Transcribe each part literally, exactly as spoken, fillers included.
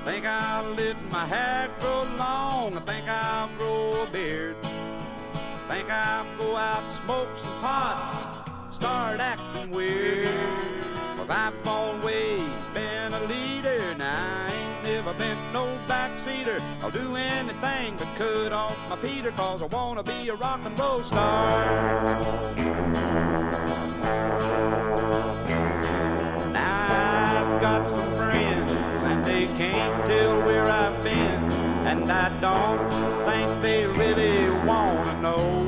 Think I'll let my hair grow long. I think I'll grow a beard. Think I'll go out and smoke some pot, start acting weird. Cause I've always been a leader. Now I ain't never been no backseater. I'll do anything but cut off my Peter, cause I wanna be a rock and roll star. Now I've got some friends and they can't tell where I've been, and I don't think they really wanna know.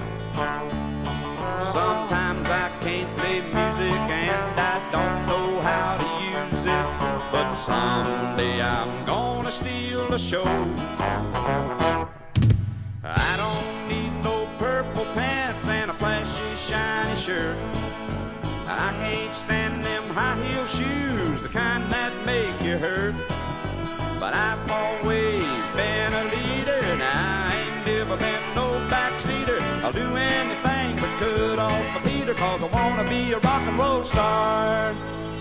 Sometimes I can't play music and I don't know how to use it, but someday I'm gonna steal a show. I don't need no purple pants and a flashy shiny shirt. I can't stand them high heel shoes, the kind that make you hurt. But I've always been a leader, and I ain't never been no backseater. I'll do anything but cut off my Peter, cause I wanna be a rock and roll star.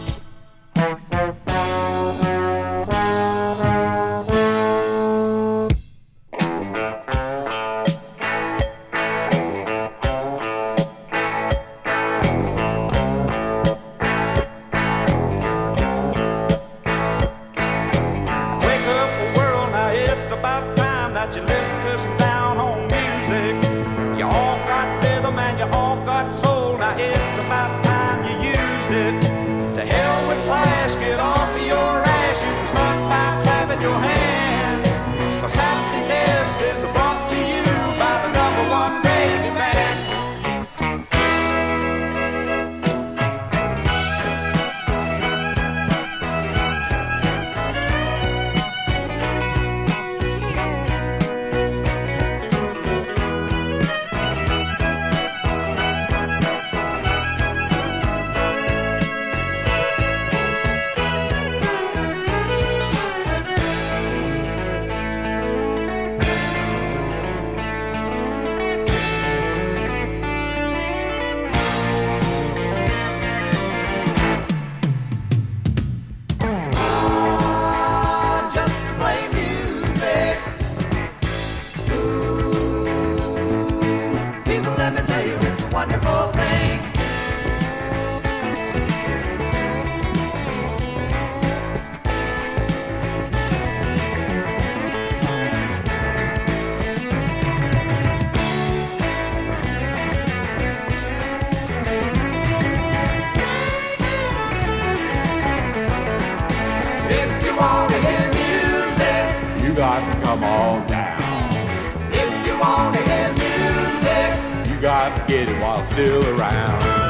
About time that you listen to some down-home music. You all got rhythm and you all got soul. Now it's about time you used it. To hell with class, get off of your ass. You can start by clapping your hands, cause happiness is brought to you by the number one gravy band. Wonderful thing. If you want to hear music, you got to come on down. If you want to hear music, you got to get it while it's still around.